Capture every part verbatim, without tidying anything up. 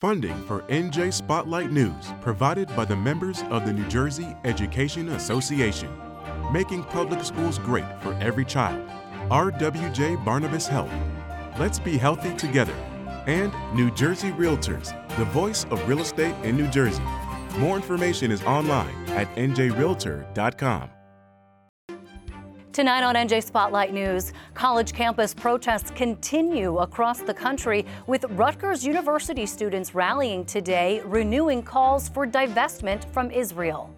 Funding for N J Spotlight News provided by the members of the New Jersey Education Association, making public schools great for every child. R W J Barnabas Health. Let's be healthy together. And New Jersey Realtors, the voice of real estate in New Jersey. More information is online at N J realtor dot com. Tonight on N J Spotlight News, college campus protests continue across the country with Rutgers University students rallying today, renewing calls for divestment from Israel.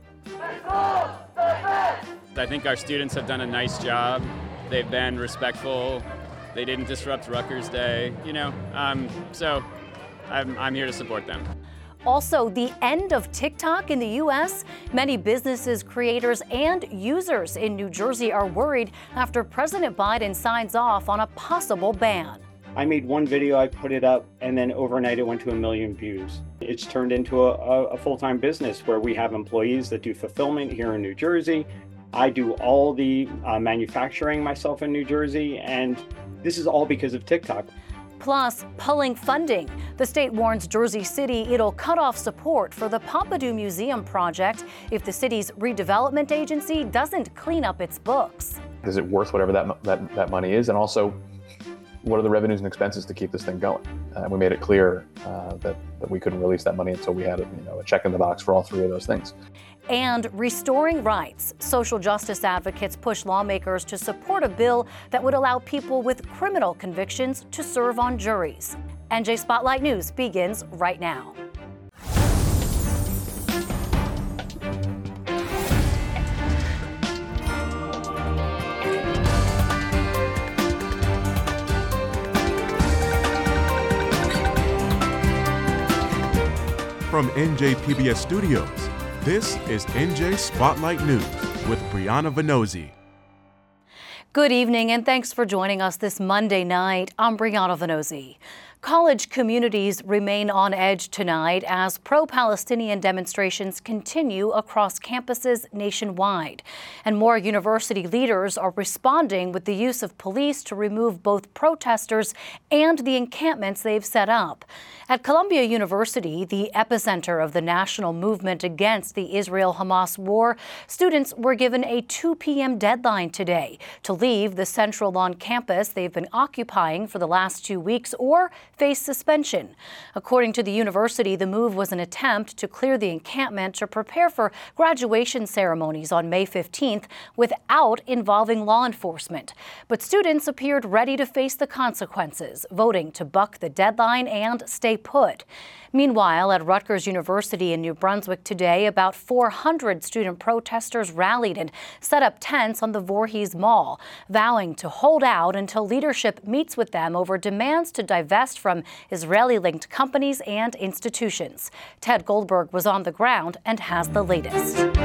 I think our students have done a nice job. They've been respectful. They didn't disrupt Rutgers Day, you know, um, so I'm, I'm here to support them. Also, the end of TikTok in the U S. Many businesses, creators, and users in New Jersey are worried after President Biden signs off on a possible ban. I made one video, I put it up, and then overnight it went to a million views. It's turned into a, a, a full-time business where we have employees that do fulfillment here in New Jersey. I do all the uh, manufacturing myself in New Jersey, and this is all because of TikTok. Plus, pulling funding. The state warns Jersey City it'll cut off support for the Pompidou Museum project if the city's redevelopment agency doesn't clean up its books. Is it worth whatever that, that, that money is? And also, what are the revenues and expenses to keep this thing going? Uh, we made it clear uh, that, that we couldn't release that money until we had you know, a check in the box for all three of those things. And restoring rights. Social justice advocates push lawmakers to support a bill that would allow people with criminal convictions to serve on juries. N J Spotlight News begins right now. From N J P B S Studios, this is N J Spotlight News with Brianna Venozzi. Good evening and thanks for joining us this Monday night. I'm Brianna Venozzi. College communities remain on edge tonight as pro-Palestinian demonstrations continue across campuses nationwide. And more university leaders are responding with the use of police to remove both protesters and the encampments they've set up. At Columbia University, the epicenter of the national movement against the Israel-Hamas war, students were given a two p.m. deadline today to leave the central lawn campus they've been occupying for the last two weeks or face suspension. According to the university, the move was an attempt to clear the encampment to prepare for graduation ceremonies on May fifteenth without involving law enforcement. But students appeared ready to face the consequences, voting to buck the deadline and stay put. Meanwhile, at Rutgers University in New Brunswick today, about four hundred student protesters rallied and set up tents on the Voorhees Mall, vowing to hold out until leadership meets with them over demands to divest from Israeli-linked companies and institutions. Ted Goldberg was on the ground and has the latest. We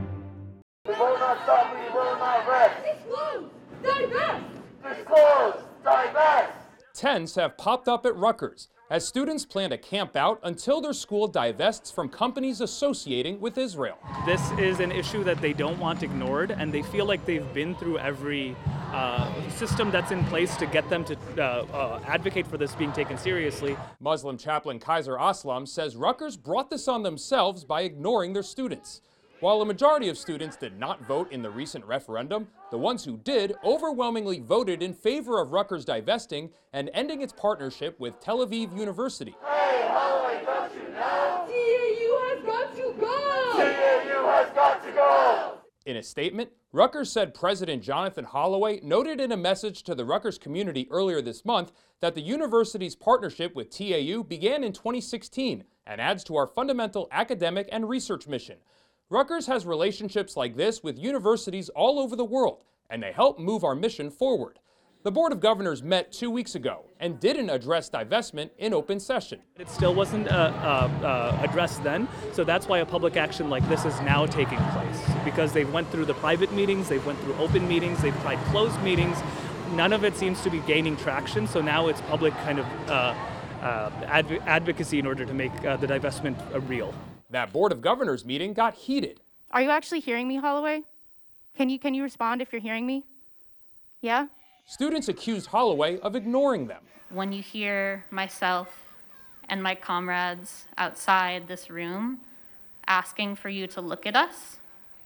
will not stop, we will not rest. Disclose, divest. Disclose, divest. Tents have popped up at Rutgers as students plan to camp out until their school divests from companies associating with Israel. This is an issue that they don't want ignored, and they feel like they've been through every uh, system that's in place to get them to uh, uh, advocate for this being taken seriously. Muslim chaplain Kaiser Aslam says Rutgers brought this on themselves by ignoring their students. While a majority of students did not vote in the recent referendum, the ones who did overwhelmingly voted in favor of Rutgers divesting and ending its partnership with Tel Aviv University. Hey, Holloway, don't you know? T A U has got to go! T A U has got to go! In a statement, Rutgers said President Jonathan Holloway noted in a message to the Rutgers community earlier this month that the university's partnership with T A U began in twenty sixteen and adds to our fundamental academic and research mission. Rutgers has relationships like this with universities all over the world, and they help move our mission forward. The Board of Governors met two weeks ago and didn't address divestment in open session. It still wasn't uh, uh, uh, addressed then, so that's why a public action like this is now taking place, because they've went through the private meetings, they've went through open meetings, they've tried closed meetings. None of it seems to be gaining traction, so now it's public kind of uh, uh, adv- advocacy in order to make uh, the divestment uh, real. That Board of Governors meeting got heated. Are you actually hearing me, Holloway? Can you can you respond if you're hearing me? Yeah? Students accused Holloway of ignoring them. When you hear myself and my comrades outside this room asking for you to look at us.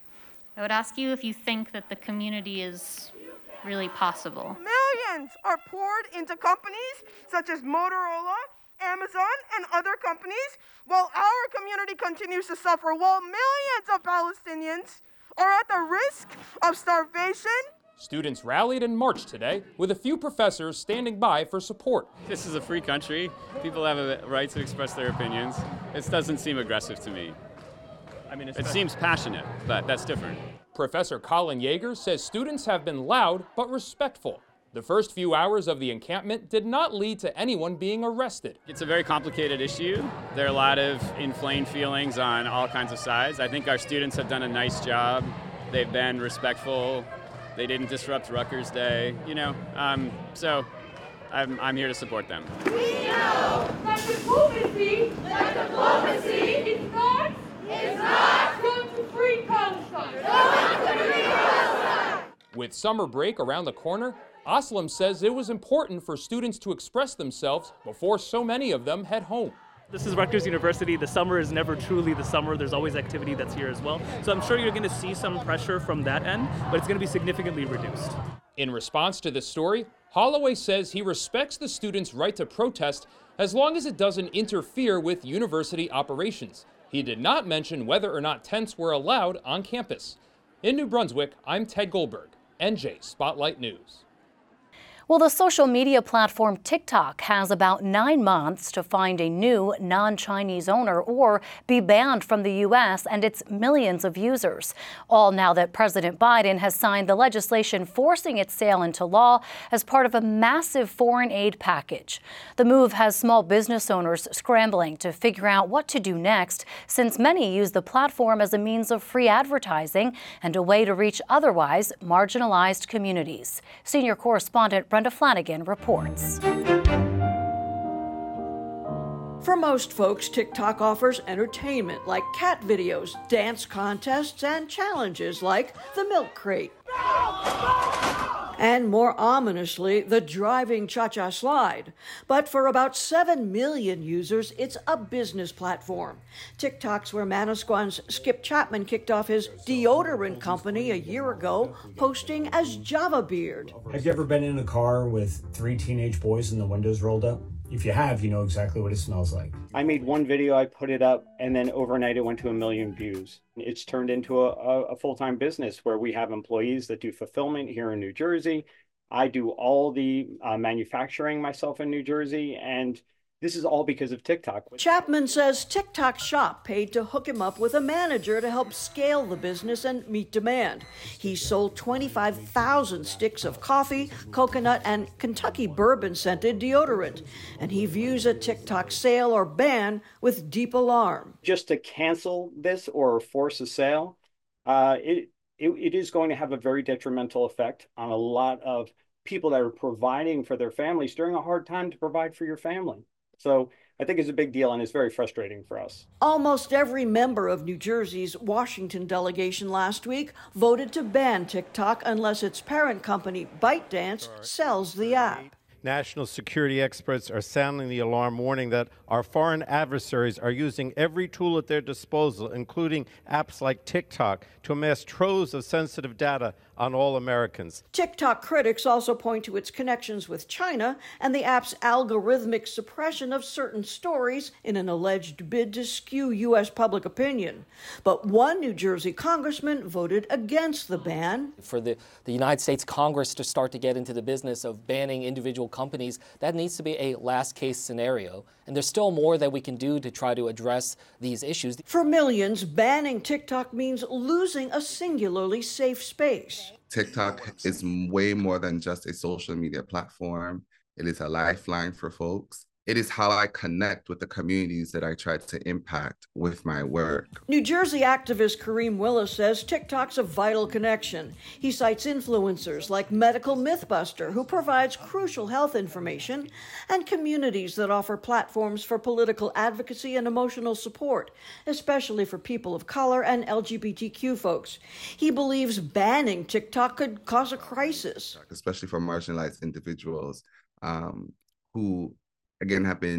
I would ask you if you think that the community is really possible. Millions are poured into companies such as Motorola, Amazon, and other companies, while our community continues to suffer, while millions of Palestinians are at the risk of starvation. Students rallied and marched today, with a few professors standing by for support. This is a free country. People have a right to express their opinions. This doesn't seem aggressive to me. I mean, it seems passionate, but that's different. Professor Colin Yeager says students have been loud but respectful. The first few hours of the encampment did not lead to anyone being arrested. It's a very complicated issue. There are a lot of inflamed feelings on all kinds of sides. I think our students have done a nice job. They've been respectful. They didn't disrupt Rutgers Day, you know. Um, so I'm, I'm here to support them. We know that diplomacy, that diplomacy is not, is not going to free Palestine. Going to free Palestine. With summer break around the corner, Aslam says it was important for students to express themselves before so many of them head home. This is Rutgers University. The summer is never truly the summer. There's always activity that's here as well. So I'm sure you're going to see some pressure from that end, but it's going to be significantly reduced. In response to this story, Holloway says he respects the students' right to protest as long as it doesn't interfere with university operations. He did not mention whether or not tents were allowed on campus. In New Brunswick, I'm Ted Goldberg, N J Spotlight News. Well, the social media platform TikTok has about nine months to find a new non-Chinese owner or be banned from the U S and its millions of users. All now that President Biden has signed the legislation forcing its sale into law as part of a massive foreign aid package. The move has small business owners scrambling to figure out what to do next, since many use the platform as a means of free advertising and a way to reach otherwise marginalized communities. Senior correspondent Brenda Flanagan reports. For most folks, TikTok offers entertainment like cat videos, dance contests, and challenges like the milk crate. And more ominously, the driving cha-cha slide. But for about seven million users, it's a business platform. TikTok's where Manasquan's Skip Chapman kicked off his deodorant company a year ago, posting as Java Beard. Have you ever been in a car with three teenage boys and the windows rolled up? If you have, you know exactly what it smells like. I made one video, I put it up, and then overnight it went to a million views. It's turned into a, a, a full-time business where we have employees that do fulfillment here in New Jersey. I do all the uh, manufacturing myself in New Jersey, and this is all because of TikTok. Chapman says TikTok Shop paid to hook him up with a manager to help scale the business and meet demand. He sold twenty-five thousand sticks of coffee, coconut, and Kentucky bourbon-scented deodorant. And he views a TikTok sale or ban with deep alarm. Just to cancel this or force a sale, uh, it, it it is going to have a very detrimental effect on a lot of people that are providing for their families during a hard time to provide for your family. So I think it's a big deal, and it's very frustrating for us. Almost every member of New Jersey's Washington delegation last week voted to ban TikTok unless its parent company, ByteDance, sells the app. National security experts are sounding the alarm, warning that our foreign adversaries are using every tool at their disposal, including apps like TikTok, to amass troves of sensitive data on all Americans. TikTok critics also point to its connections with China and the app's algorithmic suppression of certain stories in an alleged bid to skew U S public opinion. But one New Jersey congressman voted against the ban. For the, the United States Congress to start to get into the business of banning individual companies, that needs to be a last case scenario. And there's still more that we can do to try to address these issues. For millions, banning TikTok means losing a singularly safe space. TikTok is way more than just a social media platform. It is a lifeline for folks. It is how I connect with the communities that I try to impact with my work. New Jersey activist Kareem Willis says TikTok's a vital connection. He cites influencers like Medical Mythbuster, who provides crucial health information, and communities that offer platforms for political advocacy and emotional support, especially for people of color and L G B T Q folks. He believes banning TikTok could cause a crisis. Especially for marginalized individuals um, who again, have been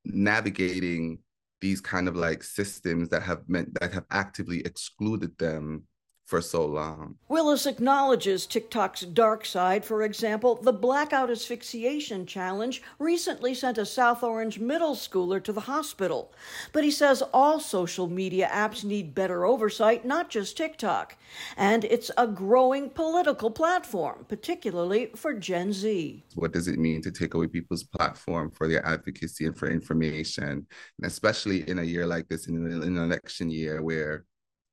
navigating these kind of like systems that have meant that have actively excluded them for so long. Willis acknowledges TikTok's dark side. For example, the Blackout Asphyxiation Challenge recently sent a South Orange middle schooler to the hospital. But he says all social media apps need better oversight, not just TikTok. And it's a growing political platform, particularly for Gen Z. What does it mean to take away people's platform for their advocacy and for information? And especially in a year like this, in an election year where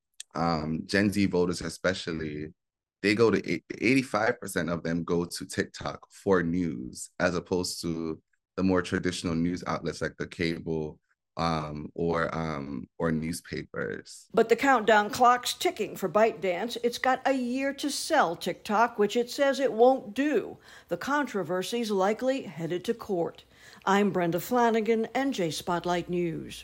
Um, Gen Z voters especially, they go to eighty-five percent of them go to TikTok for news, as opposed to the more traditional news outlets like the cable um, or um, or newspapers. But the countdown clock's ticking for ByteDance. It's got a year to sell TikTok, which it says it won't do. The controversy's likely headed to court. I'm Brenda Flanagan, N J Spotlight News.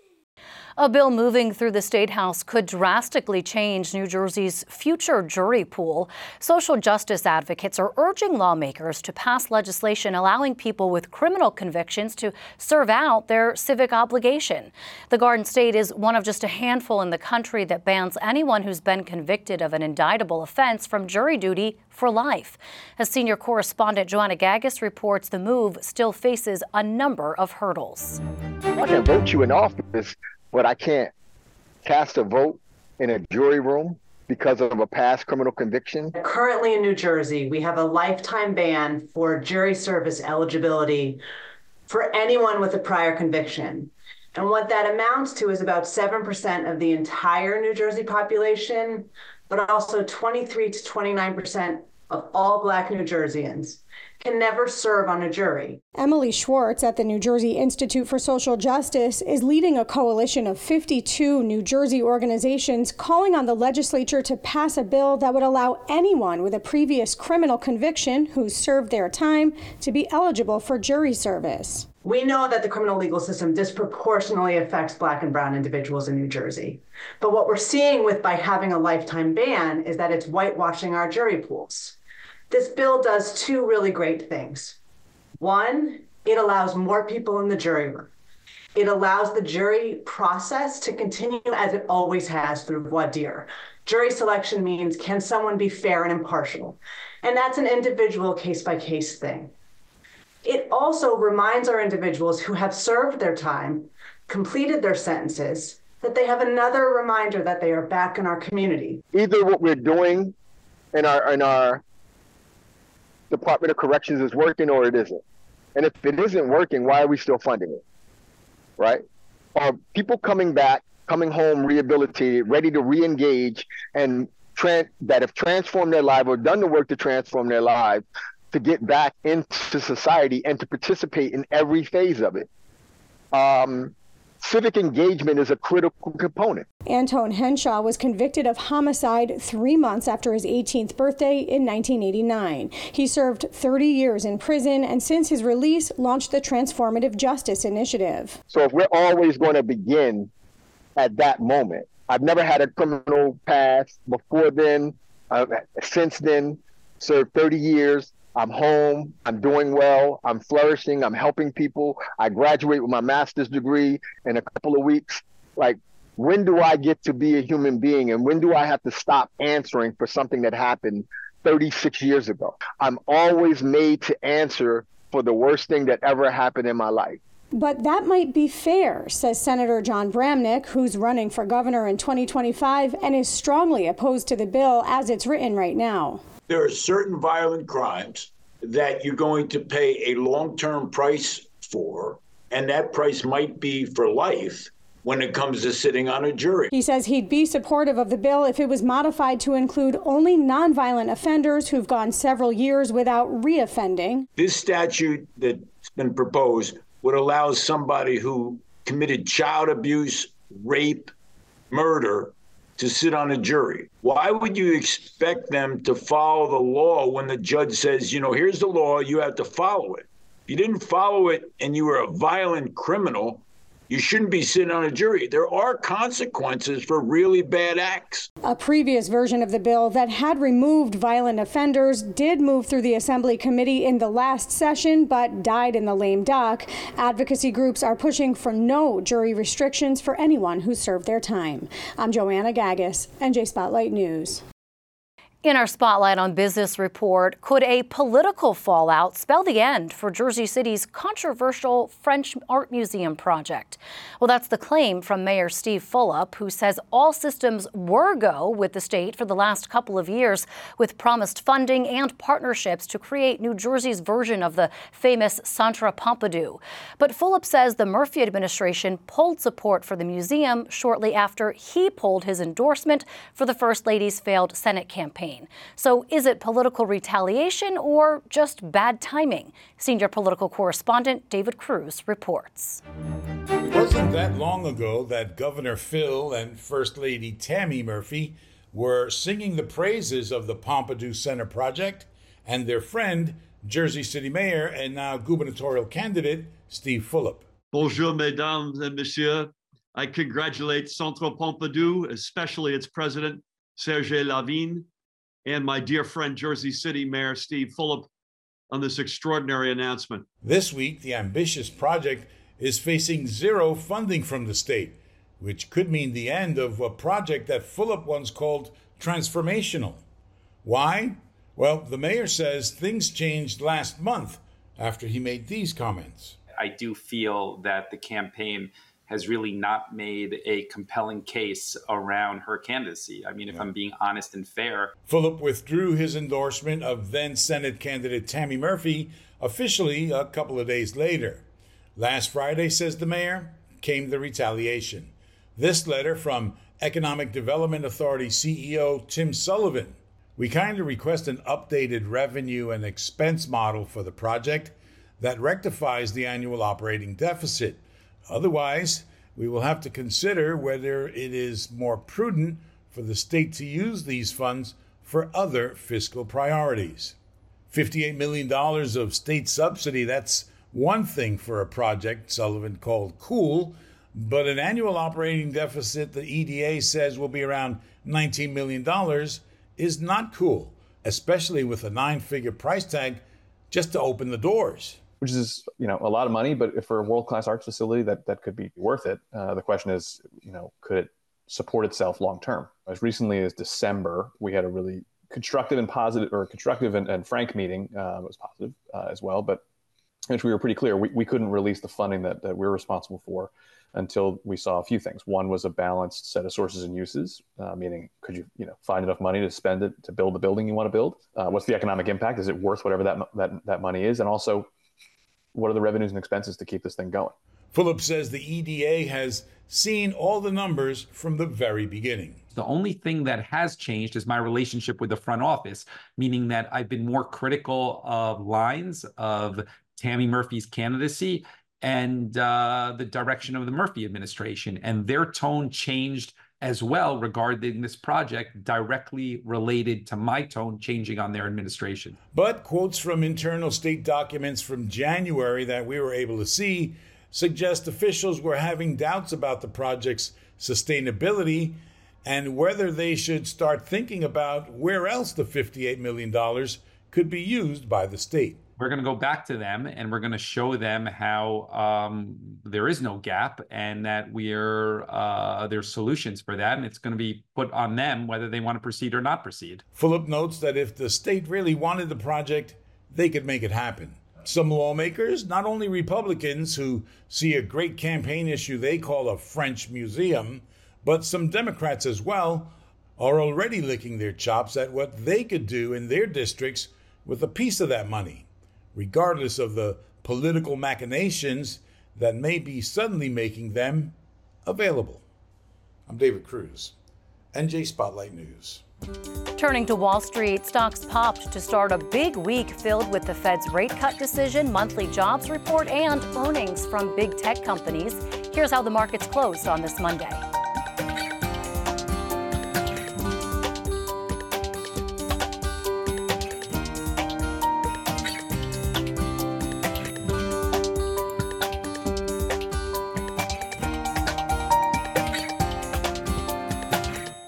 A bill moving through the State House could drastically change New Jersey's future jury pool. Social justice advocates are urging lawmakers to pass legislation allowing people with criminal convictions to serve out their civic obligation. The Garden State is one of just a handful in the country that bans anyone who's been convicted of an indictable offense from jury duty for life. As senior correspondent Joanna Gagis reports, the move still faces a number of hurdles. I can vote you in office, but I can't cast a vote in a jury room because of a past criminal conviction. Currently in New Jersey, we have a lifetime ban for jury service eligibility for anyone with a prior conviction. And what that amounts to is about seven percent of the entire New Jersey population, but also twenty-three to twenty-nine percent of all Black New Jerseyans can never serve on a jury. Emily Schwartz at the New Jersey Institute for Social Justice is leading a coalition of fifty-two New Jersey organizations calling on the legislature to pass a bill that would allow anyone with a previous criminal conviction who's served their time to be eligible for jury service. We know that the criminal legal system disproportionately affects Black and brown individuals in New Jersey. But what we're seeing with by having a lifetime ban is that it's whitewashing our jury pools. This bill does two really great things. One, it allows more people in the jury room. It allows the jury process to continue as it always has through voir dire. Jury selection means, can someone be fair and impartial? And that's an individual case-by-case thing. It also reminds our individuals who have served their time, completed their sentences, that they have another reminder that they are back in our community. Either what we're doing in our in our Department of Corrections is working or it isn't. And if it isn't working, why are we still funding it? Right? Are people coming back, coming home rehabilitated, ready to re-engage and tra- that have transformed their life or done the work to transform their lives to get back into society and to participate in every phase of it? Um, civic engagement is a critical component. Antone Henshaw was convicted of homicide three months after his eighteenth birthday in nineteen eighty-nine. He served thirty years in prison and since his release launched the Transformative Justice Initiative. So if we're always going to begin at that moment, I've never had a criminal past before then, uh, since then, served thirty years. I'm home, I'm doing well, I'm flourishing, I'm helping people. I graduate with my master's degree in a couple of weeks. Like, when do I get to be a human being and when do I have to stop answering for something that happened thirty-six years ago? I'm always made to answer for the worst thing that ever happened in my life. But that might be fair, says Senator John Bramnick, who's running for governor in twenty twenty-five and is strongly opposed to the bill as it's written right now. There are certain violent crimes that you're going to pay a long-term price for, and that price might be for life when it comes to sitting on a jury. He says he'd be supportive of the bill if it was modified to include only nonviolent offenders who've gone several years without reoffending. This statute that's been proposed would allow somebody who committed child abuse, rape, murder, to sit on a jury. Why would you expect them to follow the law when the judge says, you know, here's the law, you have to follow it? If you didn't follow it and you were a violent criminal, You shouldn't be sitting on a jury. There are consequences for really bad acts. A previous version of the bill that had removed violent offenders did move through the Assembly Committee in the last session, but died in the lame duck. Advocacy groups are pushing for no jury restrictions for anyone who served their time. I'm Joanna Gagis, N J Spotlight News. In our Spotlight on Business report, could a political fallout spell the end for Jersey City's controversial French Art Museum project? Well, that's the claim from Mayor Steve Fulop, who says all systems were go with the state for the last couple of years, with promised funding and partnerships to create New Jersey's version of the famous Centre Pompidou. But Fulop says the Murphy administration pulled support for the museum shortly after he pulled his endorsement for the First Lady's failed Senate campaign. So is it political retaliation or just bad timing? Senior political correspondent David Cruz reports. It wasn't that long ago that Governor Phil and First Lady Tammy Murphy were singing the praises of the Pompidou Center project, and their friend, Jersey City Mayor and now gubernatorial candidate Steve Fulop. Bonjour, mesdames et messieurs. I congratulate Centre Pompidou, especially its president, Serge Lavigne, and my dear friend, Jersey City Mayor Steve Fulop, on this extraordinary announcement. This week, the ambitious project is facing zero funding from the state, which could mean the end of a project that Fulop once called transformational. Why? Well, the mayor says things changed last month after he made these comments. I do feel that the campaign has really not made a compelling case around her candidacy. I mean, if yeah. I'm being honest and fair. Fulop withdrew his endorsement of then Senate candidate Tammy Murphy officially a couple of days later. Last Friday, says the mayor, came the retaliation. This letter from Economic Development Authority C E O Tim Sullivan. We kindly request an updated revenue and expense model for the project that rectifies the annual operating deficit. Otherwise, we will have to consider whether it is more prudent for the state to use these funds for other fiscal priorities. fifty-eight million dollars of state subsidy, that's one thing for a project Sullivan called cool, but an annual operating deficit the E D A says will be around nineteen million dollars is not cool, especially with a nine-figure price tag just to open the doors. Which is, you know, a lot of money, but for a world-class arts facility, that that could be worth it. Uh, the question is, you know, could it support itself long-term? As recently as December, we had a really constructive and positive, or constructive and, and frank meeting. Uh, it was positive uh, as well, but which we were pretty clear we, we couldn't release the funding that, that we're responsible for until we saw a few things. One was a balanced set of sources and uses, uh, meaning could you, you know, find enough money to spend it to build the building you want to build? Uh, what's the economic impact? Is it worth whatever that that that money is? And also, what are the revenues and expenses to keep this thing going? Fulop says the E D A has seen all the numbers from the very beginning. The only thing that has changed is my relationship with the front office, meaning that I've been more critical of lines of Tammy Murphy's candidacy and uh, the direction of the Murphy administration. And their tone changed as well regarding this project, directly related to my tone changing on their administration. But quotes from internal state documents from January that we were able to see suggest officials were having doubts about the project's sustainability and whether they should start thinking about where else the fifty-eight million dollars could be used by the state. We're going to go back to them and we're going to show them how um, there is no gap and that we're uh, there's solutions for that. And it's going to be put on them whether they want to proceed or not proceed. Fulop notes that if the state really wanted the project, they could make it happen. Some lawmakers, not only Republicans who see a great campaign issue they call a French museum, but some Democrats as well, are already licking their chops at what they could do in their districts with a piece of that money, regardless of the political machinations that may be suddenly making them available. I'm David Cruz, N J Spotlight News. Turning to Wall Street, stocks popped to start a big week filled with the Fed's rate cut decision, monthly jobs report, and earnings from big tech companies. Here's how the markets closed on this Monday.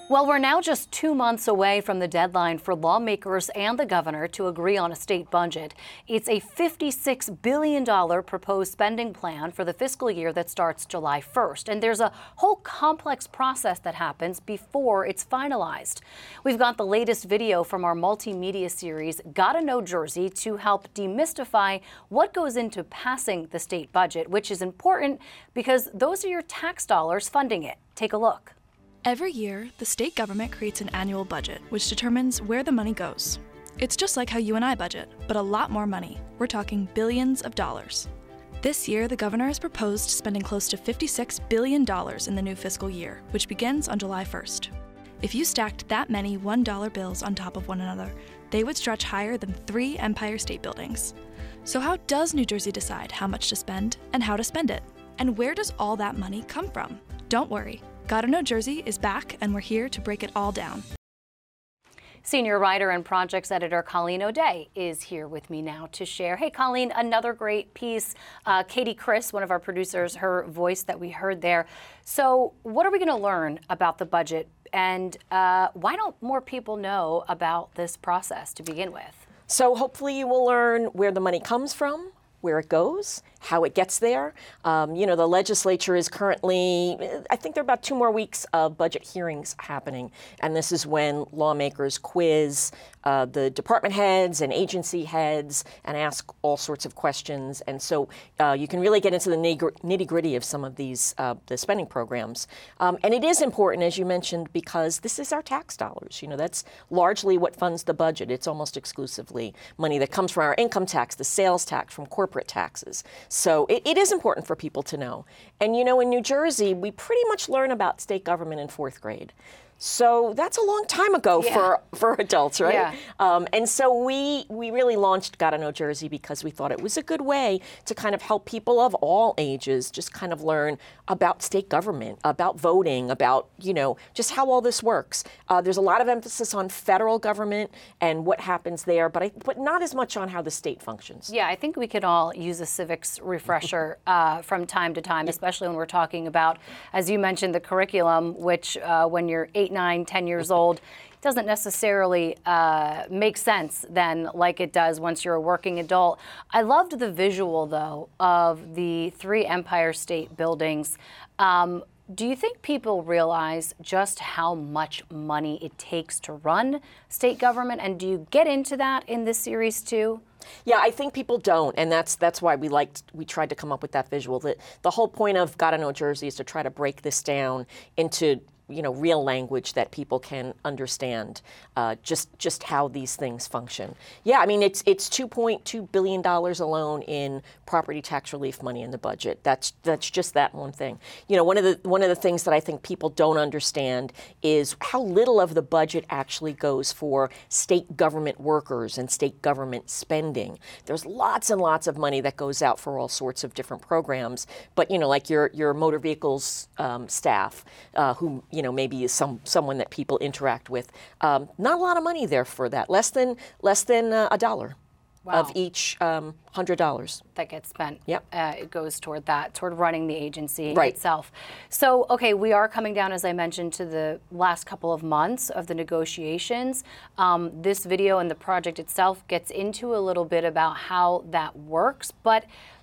Well, we're now just two months away from the deadline for lawmakers and the governor to agree on a state budget. It's a fifty-six billion dollars proposed spending plan for the fiscal year that starts July first. And there's a whole complex process that happens before it's finalized. We've got the latest video from our multimedia series, Gotta Know Jersey, to help demystify what goes into passing the state budget, which is important because those are your tax dollars funding it. Take a look. Every year, the state government creates an annual budget, which determines where the money goes. It's just like how you and I budget, but a lot more money. We're talking billions of dollars. This year, the governor has proposed spending close to fifty-six billion dollars in the new fiscal year, which begins on July first. If you stacked that many one dollar bills on top of one another, they would stretch higher than three Empire State Buildings. So how does New Jersey decide how much to spend and how to spend it? And where does all that money come from? Don't worry. Gotta Know Jersey is back, and we're here to break it all down. Senior writer and projects editor Colleen O'Day is here with me now to share. Hey, Colleen, another great piece. Uh, Katie Chris, one of our producers, her voice that we heard there. So what are we going to learn about the budget, and uh, why don't more people know about this process to begin with? So hopefully you will learn where the money comes from, where it goes, how it gets there. Um, you know, the legislature is currently, I think there are about two more weeks of budget hearings happening. And this is when lawmakers quiz uh, the department heads and agency heads and ask all sorts of questions. And so uh, you can really get into the nitty gritty of some of these, uh, the spending programs. Um, and it is important, as you mentioned, because this is our tax dollars. You know, that's largely what funds the budget. It's almost exclusively money that comes from our income tax, the sales tax, from corporate taxes. So it, it is important for people to know. And, you know, in New Jersey, we pretty much learn about state government in fourth grade. So that's a long time ago yeah. for, for adults, right? Yeah. Um, and so we we really launched Gotta Know Jersey because we thought it was a good way to kind of help people of all ages just kind of learn about state government, about voting, about, you know, just how all this works. Uh, there's a lot of emphasis on federal government and what happens there, but I, but not as much on how the state functions. Yeah, I think we could all use a civics refresher uh, from time to time, especially when we're talking about, as you mentioned, the curriculum, which uh, when you're eight, nine, ten years old, doesn't necessarily uh, make sense then like it does once you're a working adult. I loved the visual, though, of the three Empire State Buildings. Um, do you think people realize just how much money it takes to run state government? And do you get into that in this series, too? Yeah, I think people don't, and that's that's why we liked we tried to come up with that visual. That the whole point of Gotta Know Jersey is to try to break this down into, you know, real language that people can understand, uh, just just how these things function. Yeah, I mean, it's it's two point two billion dollars alone in property tax relief money in the budget. That's that's just that one thing. You know, one of the one of the things that I think people don't understand is how little of the budget actually goes for state government workers and state government spending. There's lots and lots of money that goes out for all sorts of different programs, but, you know, like your your motor vehicles um, staff, uh, who you know, maybe is some someone that people interact with. Um, not a lot of money there for that. Less than less than uh, a dollar wow. of each um, hundred dollars that gets spent. Yep, uh, it goes toward that, toward running the agency right. itself. So, okay, we are coming down, as I mentioned, to the last couple of months of the negotiations. Um, this video and the project itself gets into a little bit about how that works, but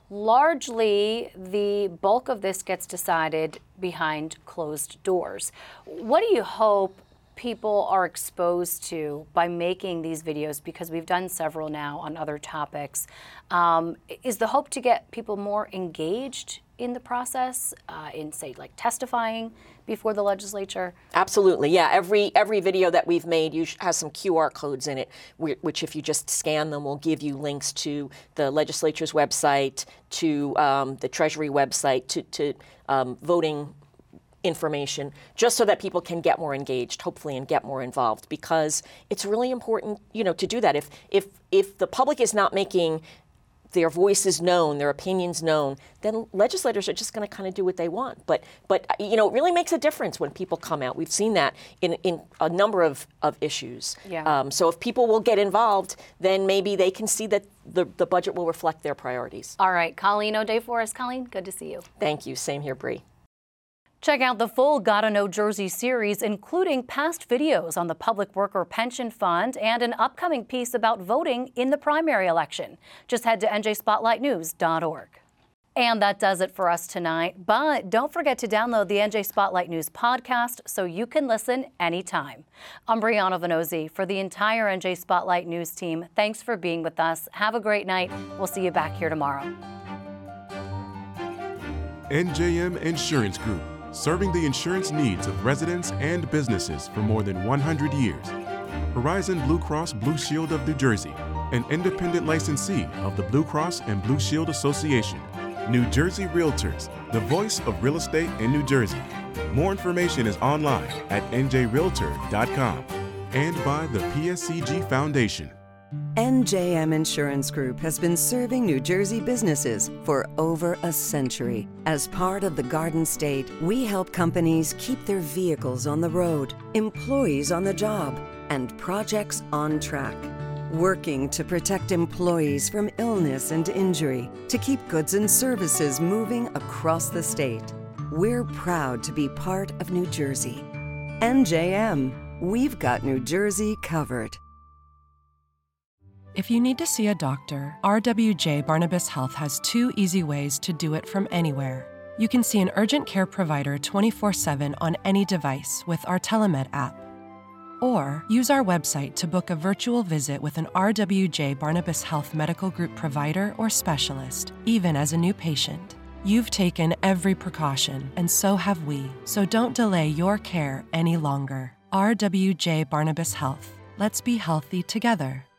largely, the bulk of this gets decided behind closed doors. What do you hope people are exposed to by making these videos? Because we've done several now on other topics. Um, is the hope to get people more engaged in the process, uh, in, say, like testifying before the legislature? Absolutely, yeah. Every every video that we've made has some Q R codes in it, which if you just scan them will give you links to the legislature's website, to um, the Treasury website, to, to um, voting information, just so that people can get more engaged, hopefully, and get more involved, because it's really important, you know, to do that. If if if the public is not making their voices known, their opinions known, then legislators are just going to kind of do what they want. But, but you know, it really makes a difference when people come out. We've seen that in, in a number of, of issues. Yeah. Um, so if people will get involved, then maybe they can see that the, the budget will reflect their priorities. All right. Colleen O'Day for us. Colleen, good to see you. Thank you. Same here, Bree. Check out the full Gotta Know Jersey series, including past videos on the Public Worker Pension Fund and an upcoming piece about voting in the primary election. Just head to N J spotlight news dot org. And that does it for us tonight. But don't forget to download the N J Spotlight News podcast so you can listen anytime. I'm Brianna Venozzi for the entire N J Spotlight News team. Thanks for being with us. Have a great night. We'll see you back here tomorrow. N J M Insurance Group, serving the insurance needs of residents and businesses for more than one hundred years. Horizon Blue Cross Blue Shield of New Jersey, an independent licensee of the Blue Cross and Blue Shield Association. New Jersey Realtors, the voice of real estate in New Jersey. More information is online at N J realtor dot com and by the P S C G Foundation. N J M Insurance Group has been serving New Jersey businesses for over a century. As part of the Garden State, we help companies keep their vehicles on the road, employees on the job, and projects on track. Working to protect employees from illness and injury, to keep goods and services moving across the state. We're proud to be part of New Jersey. N J M, we've got New Jersey covered. If you need to see a doctor, R W J Barnabas Health has two easy ways to do it from anywhere. You can see an urgent care provider twenty-four seven on any device with our Telemed app. Or use our website to book a virtual visit with an R W J Barnabas Health Medical Group provider or specialist, even as a new patient. You've taken every precaution, and so have we, so don't delay your care any longer. R W J Barnabas Health. Let's be healthy together.